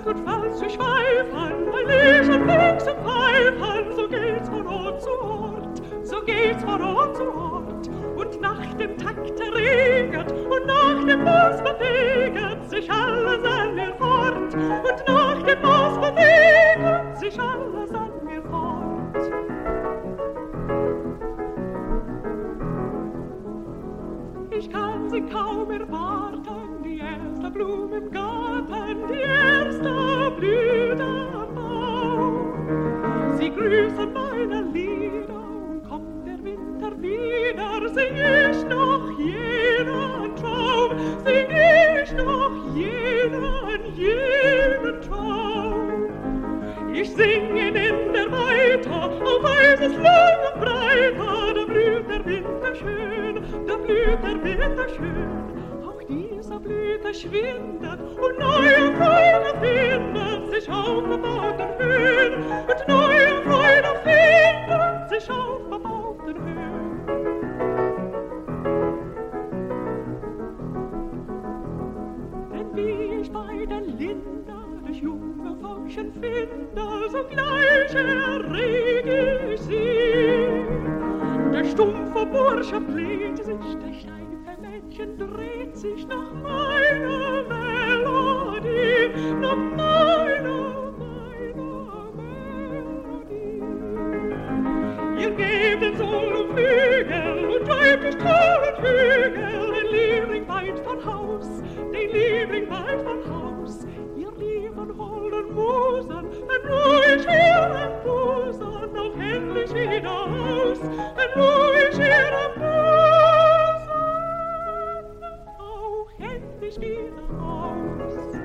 Welt und falls sie schweifen, bei Liesen, Wix und Pfeifen, so geht's von Ort zu Ort, so geht's von Ort zu Ort. Und nach dem Takt erreget und nach dem Maß bewegt sich alles an mir fort. Und nach dem Maß bewegt sich alles an mir fort. Ich kann sie kaum erwarten, die erste Blume im Garten, die erste Blüte am Baum. Sie grüßen meine Lieder und kommt der Winter wieder, sing ich noch jenen Traum, sing ich noch jenen Traum. Ich sing ihn in der Weite, auf weißes Lang und Breite, da blüht der Winter schön, da blüht der Winter schön. Auch diese Blüte schwindet und neue Freude findet sich auf bebauten Höhen, und neue Freude findet sich auf bebauten Höhen. Denn wie ich bei den Linden das junge Völkchen finde, sogleich erreg ich sie. Der stumpfe Bursche bläht sich, der steife Mädchen dreht sich nach meiner Melodie, nach meiner Melodie. Ihr gebt den Sohn Flügel und treibt durch tollen Hügel den Liebling weit von Haus, den Liebling weit von Haus. Ihr lieben holden Musen, ruhig ihren Busen auch endlich wieder aus, ruhig ihren Busen auch endlich wieder aus.